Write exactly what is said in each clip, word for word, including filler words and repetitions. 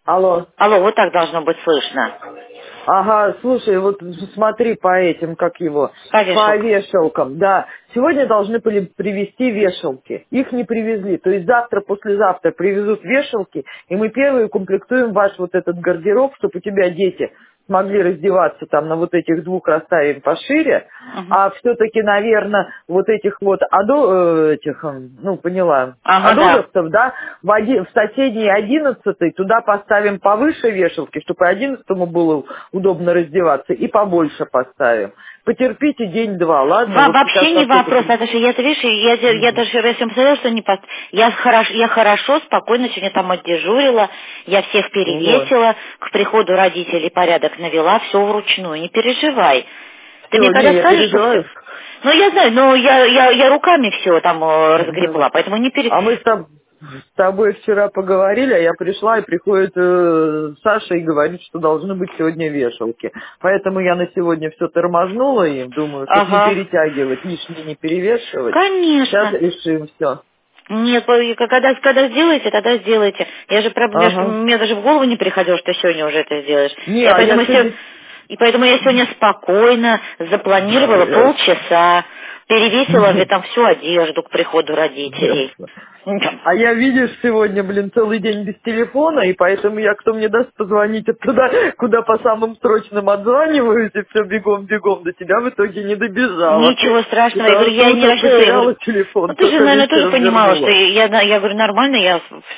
Алло. Алло, вот так должно быть слышно. Ага, слушай, вот смотри по этим, как его, По по вешалкам. вешалкам, да. Сегодня должны были привезти вешалки. Их не привезли. То есть завтра, послезавтра привезут вешалки, и мы первые укомплектуем ваш вот этот гардероб, чтобы у тебя дети смогли раздеваться там на вот этих двух, расставим пошире, Мгм. а все-таки, наверное, вот этих вот, адо, э, этих, м, ну, поняла, Ага, да. адоровцев, да, в, оди- в соседней одиннадцатой туда поставим повыше вешалки, чтобы и одиннадцатому было удобно раздеваться, и побольше поставим. Потерпите день-два, ладно? Во- Вот сейчас вообще не как только... вопрос, Наташа, я это, видишь, я, я, я Мгм. даже я всем сказала, что не пост... я, хорошо, я хорошо, спокойно сегодня там отдежурила, я всех Вот. перевесила, к приходу родителей порядок навела, все вручную, не переживай. Ты мне Все, когда не, я скажешь, что все... переживаю. Ну, я знаю, но я, я, я руками все там э, Да. разгребла, поэтому не пере... А мы с, тоб- с тобой вчера поговорили, а я пришла, и приходит э, Саша и говорит, что должны быть сегодня вешалки. Поэтому я на сегодня все тормознула им, думаю, чтобы не Ага. перетягивать, лишнее не перевешивать. Сейчас Конечно. решим все. Нет, вы когда, когда сделаете, тогда сделайте. Я же, проб- я ж- Ага. мне даже в голову не приходило, что сегодня уже это сделаешь. Не, Я а я поэтому се- сегодня... и поэтому я сегодня спокойно запланировала Да, полчаса, перевесила я- в там всю одежду к приходу родителей. Ясно. А я, видишь, сегодня, блин, целый день без телефона, и поэтому я, кто мне даст позвонить оттуда, куда по самым срочным отзваниваюсь, и все бегом-бегом до тебя в итоге не добежала. Ничего страшного. Я говорю, Потому что я не утром рассчитывала. Я говорю, потеряла телефон, ну ты же, только наверное, тоже вечером понимала, что вернула. я, я, я говорю, нормально, я...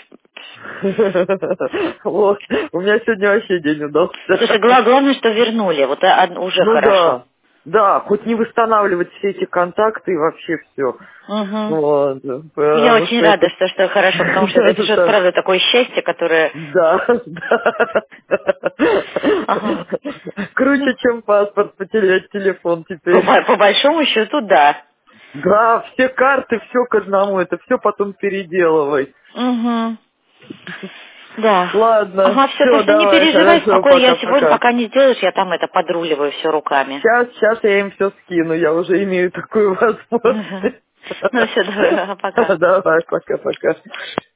Вот, у меня сегодня вообще день Слушай, удался. гла- главное, что вернули. Вот а, а, уже Ну хорошо. да, да, хоть не восстанавливать все эти контакты и вообще все. Угу. Вот, Я потому очень что рада, это... что, что хорошо, потому что это, это же это- правда такое счастье, которое... Да, да. Ага. Ну, Круче, чем паспорт, потерять телефон по, теперь. по- по большому счету, да. Да, все карты, все к одному, это все потом переделывай. Угу. Да. Ладно, Ага, все, так все, что не давай, переживай, хорошо, спокойно. Я сегодня, пока-пока. пока не сделаешь, я там это подруливаю все руками. Сейчас, сейчас я им все скину, я уже имею такую Угу. возможность. Ну все, давай, ага, пока. Давай, пока-пока.